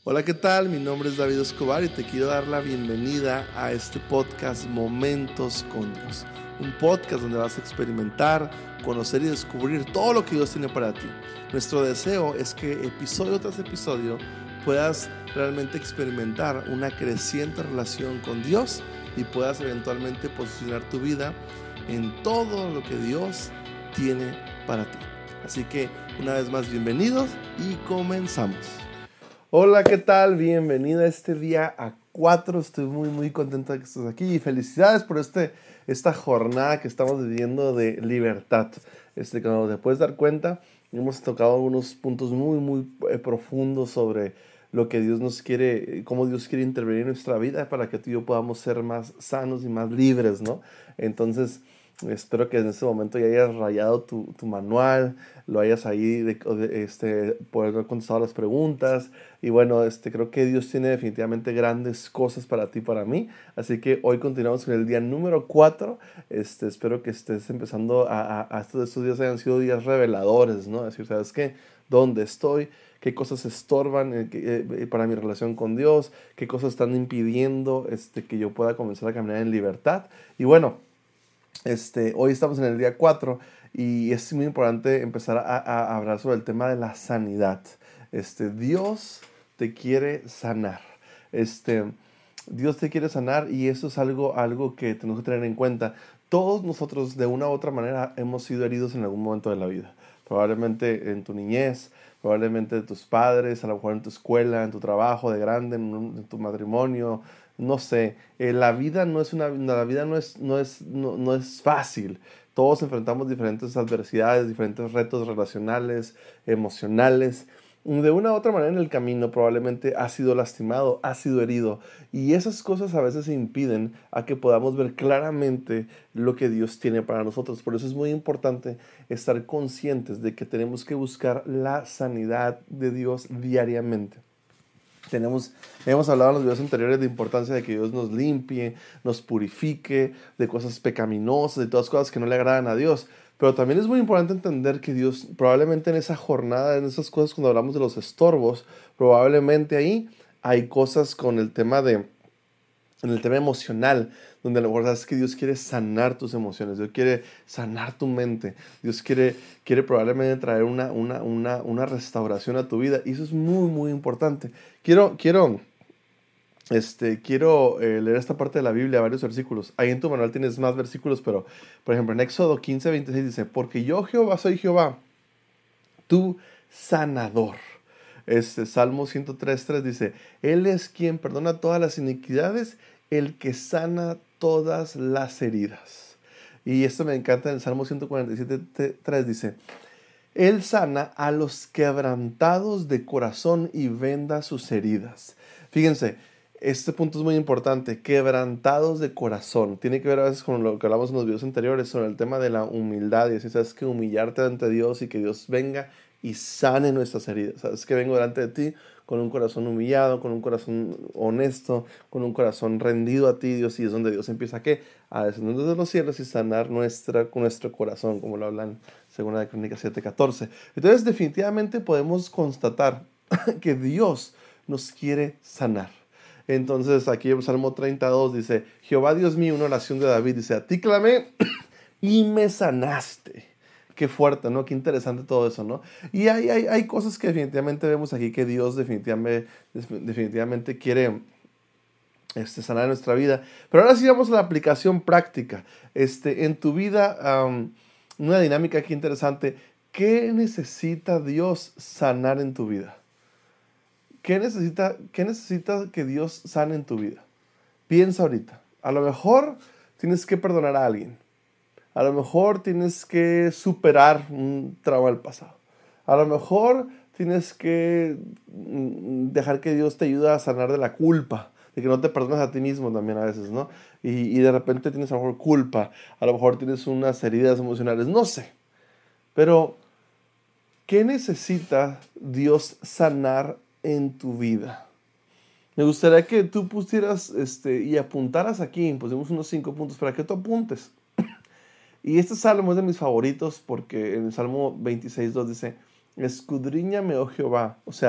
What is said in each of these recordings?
Hola, ¿qué tal? Mi nombre es David Escobar y te quiero dar la bienvenida a este podcast Momentos con Dios. Un podcast donde vas a experimentar, conocer y descubrir todo lo que Dios tiene para ti. Nuestro deseo es que episodio tras episodio puedas realmente experimentar una creciente relación con Dios y puedas eventualmente posicionar tu vida en todo lo que Dios tiene para ti. Así que una vez más, bienvenidos y comenzamos. Hola, ¿qué tal? Bienvenida a este día a 4. Estoy muy contento de que estés aquí y felicidades por esta jornada que estamos viviendo de libertad. Como te puedes dar cuenta, hemos tocado algunos puntos muy profundos sobre lo que Dios nos quiere, cómo Dios quiere intervenir en nuestra vida para que tú y yo podamos ser más sanos y más libres, ¿no? Entonces, espero que en este momento ya hayas rayado tu manual, lo hayas ahí poder contestar las preguntas. Y bueno, creo que Dios tiene definitivamente grandes cosas para ti y para mí. Así que hoy continuamos con el día número 4. Espero que estés empezando a estos días hayan sido días reveladores, ¿no? Es decir, ¿sabes qué? ¿Dónde estoy? ¿Qué cosas estorban para mi relación con Dios? ¿Qué cosas están impidiendo que yo pueda comenzar a caminar en libertad? Y bueno, hoy estamos en el día 4 y es muy importante empezar a hablar sobre el tema de la sanidad. Dios te quiere sanar. Dios te quiere sanar y eso es algo que tenemos que tener en cuenta. Todos nosotros de una u otra manera hemos sido heridos en algún momento de la vida. Probablemente en tu niñez, probablemente de tus padres, a lo mejor en tu escuela, en tu trabajo de grande, en tu matrimonio. No sé, la vida no es fácil. Todos enfrentamos diferentes adversidades, diferentes retos relacionales, emocionales. De una u otra manera en el camino probablemente has sido lastimado, has sido herido. Y esas cosas a veces impiden a que podamos ver claramente lo que Dios tiene para nosotros. Por eso es muy importante estar conscientes de que tenemos que buscar la sanidad de Dios diariamente. Hemos hablado en los videos anteriores de la importancia de que Dios nos limpie, nos purifique de cosas pecaminosas, de todas cosas que no le agradan a Dios. Pero también es muy importante entender que Dios, probablemente en esa jornada, en esas cosas cuando hablamos de los estorbos, probablemente ahí hay cosas con en el tema emocional, donde la verdad es que Dios quiere sanar tus emociones, Dios quiere sanar tu mente, Dios quiere probablemente traer una restauración a tu vida, y eso es muy importante. Quiero leer esta parte de la Biblia, varios versículos. Ahí en tu manual tienes más versículos, pero por ejemplo en Éxodo 15:26 dice: porque yo Jehová soy Jehová, tu sanador. Salmo 103:3 dice: Él es quien perdona todas las iniquidades, el que sana todas las heridas. Y esto me encanta en el Salmo 147:3 dice: Él sana a los quebrantados de corazón y venda sus heridas. Fíjense, este punto es muy importante, quebrantados de corazón. Tiene que ver a veces con lo que hablamos en los videos anteriores sobre el tema de la humildad. Y así sabes que humillarte ante Dios y que Dios venga y sane nuestras heridas. Sabes que vengo delante de ti con un corazón humillado, con un corazón honesto, con un corazón rendido a ti, Dios. Y es donde Dios empieza a descender desde los cielos y sanar nuestro corazón, como lo hablan según la Crónicas 7:14. Entonces definitivamente podemos constatar que Dios nos quiere sanar. Entonces aquí en Salmo 32 dice: Jehová Dios mío, una oración de David, dice: a ti clamé y me sanaste. Qué fuerte, ¿no? Qué interesante todo eso, ¿no? Y hay cosas que definitivamente vemos aquí que Dios definitivamente quiere sanar nuestra vida. Pero ahora sí vamos a la aplicación práctica. En tu vida, una dinámica aquí interesante. ¿Qué necesita Dios sanar en tu vida? ¿Qué necesita que Dios sane en tu vida? Piensa ahorita. A lo mejor tienes que perdonar a alguien. A lo mejor tienes que superar un trauma del pasado. A lo mejor tienes que dejar que Dios te ayude a sanar de la culpa, de que no te perdonas a ti mismo también a veces, ¿no? Y de repente tienes a lo mejor culpa, a lo mejor tienes unas heridas emocionales, no sé. Pero, ¿qué necesita Dios sanar en tu vida? Me gustaría que tú pusieras y apuntaras aquí, pusimos unos 5 puntos para que tú apuntes. Y este salmo es de mis favoritos porque en el Salmo 26:2 dice: escudriñame, oh Jehová. O sea,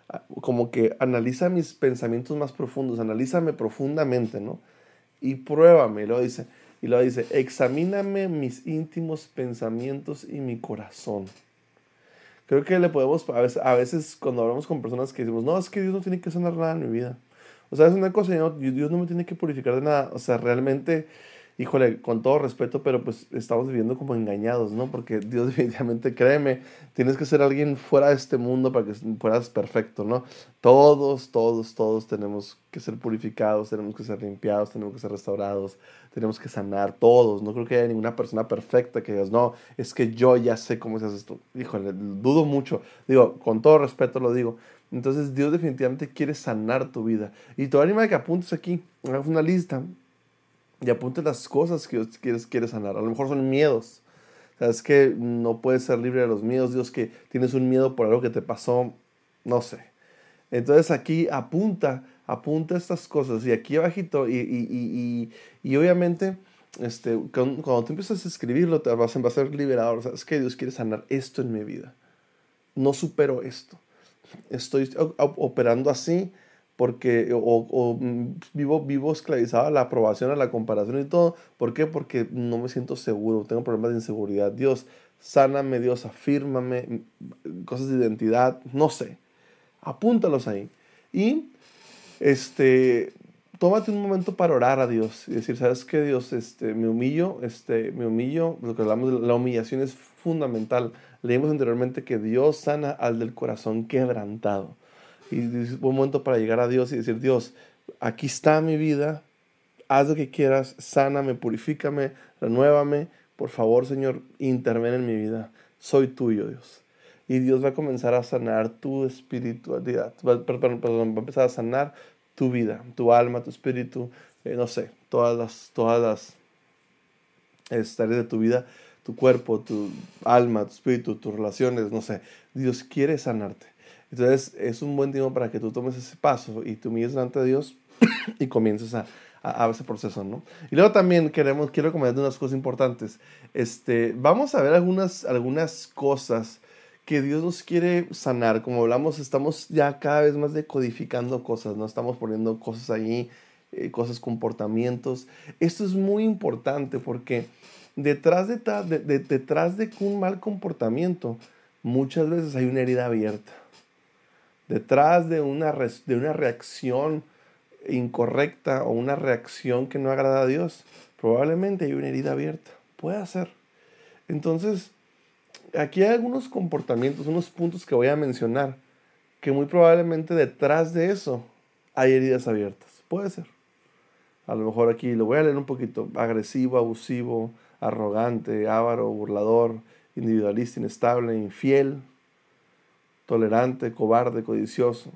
como que analiza mis pensamientos más profundos, analízame profundamente, ¿no? Y pruébame, y lo dice, examíname mis íntimos pensamientos y mi corazón. Creo que le podemos, a veces cuando hablamos con personas que decimos, no, es que Dios no tiene que sanar nada en mi vida. O sea, es una cosa, Dios no me tiene que purificar de nada. O sea, realmente, híjole, con todo respeto, pero pues estamos viviendo como engañados, ¿no? Porque Dios definitivamente, créeme, tienes que ser alguien fuera de este mundo para que fueras perfecto, ¿no? Todos, todos, todos tenemos que ser purificados, tenemos que ser limpiados, tenemos que ser restaurados, tenemos que sanar, todos. No creo que haya ninguna persona perfecta que digas, no, es que yo ya sé cómo se hace esto. Híjole, dudo mucho. Digo, con todo respeto lo digo. Entonces Dios definitivamente quiere sanar tu vida. Y te animo a que apuntes aquí, hagas una lista y apuntes las cosas que Dios quiere sanar. A lo mejor son miedos. Sabes que no puedes ser libre de los miedos. Dios, que tienes un miedo por algo que te pasó, no sé. Entonces aquí apunta estas cosas. Y aquí abajito, y obviamente, cuando tú empiezas a escribirlo, va a ser liberador. Sabes que Dios quiere sanar esto en mi vida. No supero esto. Estoy operando así porque vivo esclavizado a la aprobación, a la comparación y todo. ¿Por qué? Porque no me siento seguro, tengo problemas de inseguridad. Dios, sáname, Dios, afírmame, cosas de identidad, no sé. Apúntalos ahí. Y este, tómate un momento para orar a Dios y decir, ¿sabes qué, Dios? Me humillo, lo que hablamos de la humillación es fundamental. Leímos anteriormente que Dios sana al del corazón quebrantado. Y es un momento para llegar a Dios y decir, Dios, aquí está mi vida, haz lo que quieras, sáname, purifícame, renuévame. Por favor, Señor, interven en mi vida. Soy tuyo, Dios. Y Dios va a comenzar a sanar tu espiritualidad. Perdón, va a empezar a sanar tu vida, tu alma, tu espíritu, no sé, todas las áreas de tu vida, tu cuerpo, tu alma, tu espíritu, tus relaciones, no sé. Dios quiere sanarte. Entonces es un buen tiempo para que tú tomes ese paso y te humilles delante de Dios y comiences a ese proceso, ¿no? Y luego también quiero comentarte unas cosas importantes. Vamos a ver algunas cosas que Dios nos quiere sanar. Como hablamos, estamos ya cada vez más decodificando cosas, ¿no? Estamos poniendo cosas ahí, cosas, comportamientos. Esto es muy importante porque detrás de un mal comportamiento, muchas veces hay una herida abierta. Detrás de una reacción incorrecta o una reacción que no agrada a Dios, probablemente hay una herida abierta. Puede ser. Entonces, aquí hay algunos comportamientos, unos puntos que voy a mencionar, que muy probablemente detrás de eso hay heridas abiertas. Puede ser. A lo mejor aquí lo voy a leer un poquito. Agresivo, abusivo, arrogante, avaro, burlador, individualista, inestable, infiel, tolerante, cobarde, codicioso.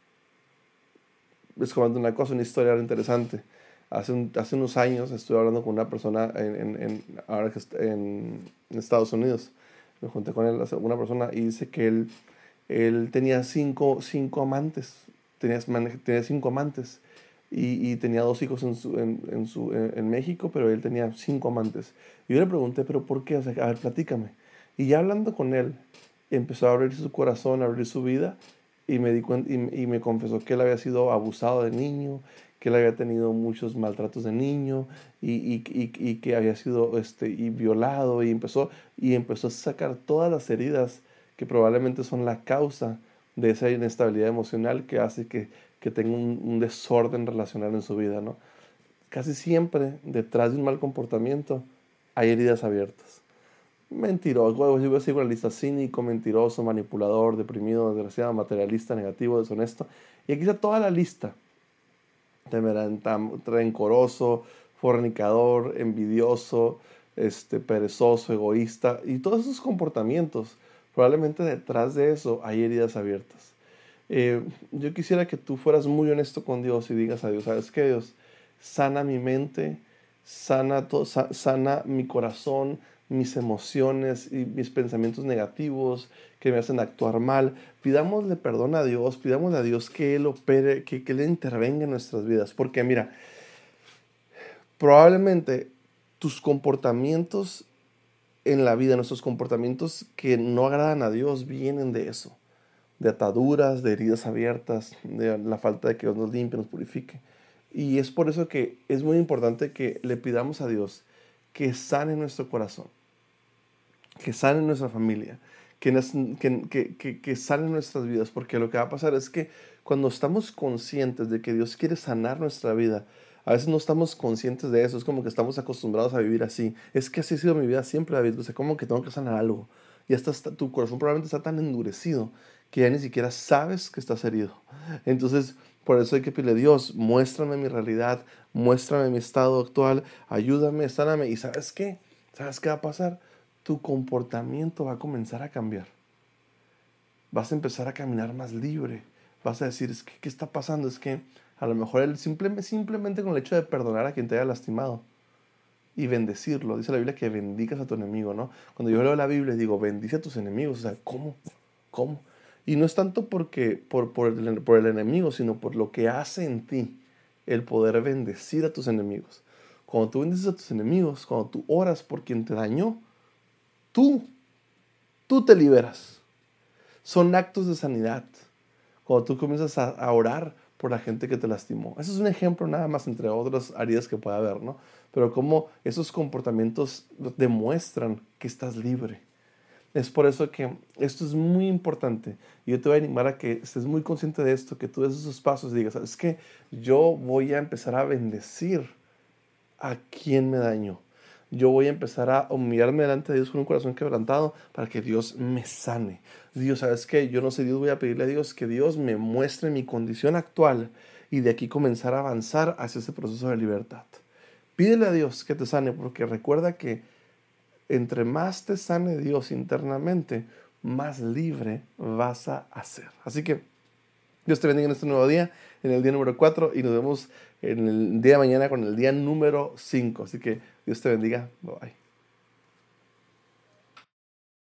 Les comento una historia interesante. Hace unos años estuve hablando con una persona ahora que en Estados Unidos. Me junté con él, una persona, y dice que él tenía cinco amantes. Tenía 5 amantes. Y tenía 2 hijos en México, pero él tenía 5 amantes. Y yo le pregunté, ¿pero por qué? O sea, a ver, platícame. Y ya hablando con él, empezó a abrir su corazón, a abrir su vida, y me confesó que él había sido abusado de niño, que él había tenido muchos maltratos de niño, y que había sido y violado, y empezó a sacar todas las heridas que probablemente son la causa de esa inestabilidad emocional que hace que tenga un desorden relacional en su vida, ¿no? Casi siempre detrás de un mal comportamiento hay heridas abiertas. Mentiroso, yo sigo la lista: cínico, mentiroso, manipulador, deprimido, desgraciado, materialista, negativo, deshonesto. Y aquí está toda la lista: rencoroso, fornicador, envidioso, perezoso, egoísta. Y todos esos comportamientos, probablemente detrás de eso hay heridas abiertas. Yo quisiera que tú fueras muy honesto con Dios y digas a Dios, ¿sabes qué, Dios? Sana mi mente, sana mi corazón, mis emociones y mis pensamientos negativos que me hacen actuar mal. Pidámosle perdón a Dios, pidámosle a Dios que Él opere, que Él intervenga en nuestras vidas. Porque mira, probablemente tus comportamientos en la vida, nuestros comportamientos que no agradan a Dios, vienen de eso. de ataduras, de heridas abiertas, de la falta de que Dios nos limpie, nos purifique. Y es por eso que es muy importante que le pidamos a Dios que sane nuestro corazón, que sane nuestra familia, que sane nuestras vidas, porque lo que va a pasar es que cuando estamos conscientes de que Dios quiere sanar nuestra vida, a veces no estamos conscientes de eso, es como que estamos acostumbrados a vivir así. Es que así ha sido mi vida siempre, David, o sea, como que tengo que sanar algo. Ya tu corazón probablemente está tan endurecido que ya ni siquiera sabes que estás herido. Entonces, por eso hay que pedirle a Dios, muéstrame mi realidad, muéstrame mi estado actual, ayúdame, sáname. ¿Y sabes qué? ¿Sabes qué va a pasar? Tu comportamiento va a comenzar a cambiar. Vas a empezar a caminar más libre. Vas a decir, es que, ¿qué está pasando? Es que a lo mejor simplemente con el hecho de perdonar a quien te haya lastimado y bendecirlo. Dice la Biblia que bendigas a tu enemigo, ¿no? Cuando yo leo la Biblia digo, bendice a tus enemigos. O sea, ¿cómo? ¿Cómo? Y no es tanto por el enemigo, sino por lo que hace en ti el poder bendecir a tus enemigos. Cuando tú bendices a tus enemigos, cuando tú oras por quien te dañó, tú, tú te liberas. Son actos de sanidad. Cuando tú comienzas a orar por la gente que te lastimó. Ese es un ejemplo nada más entre otras áreas que puede haber, ¿no? Pero cómo esos comportamientos demuestran que estás libre. Es por eso que esto es muy importante. Y yo te voy a animar a que estés muy consciente de esto, que tú des esos pasos y digas, ¿sabes qué? Yo voy a empezar a bendecir a quien me dañó. Yo voy a empezar a humillarme delante de Dios con un corazón quebrantado para que Dios me sane. Dios, ¿sabes qué? Yo no sé, Dios, voy a pedirle a Dios que Dios me muestre mi condición actual y de aquí comenzar a avanzar hacia ese proceso de libertad. Pídele a Dios que te sane, porque recuerda que entre más te sane Dios internamente, más libre vas a ser. Así que Dios te bendiga en este nuevo día, en el día número 4, y nos vemos en el día de mañana con el día número 5. Así que Dios te bendiga. Bye bye.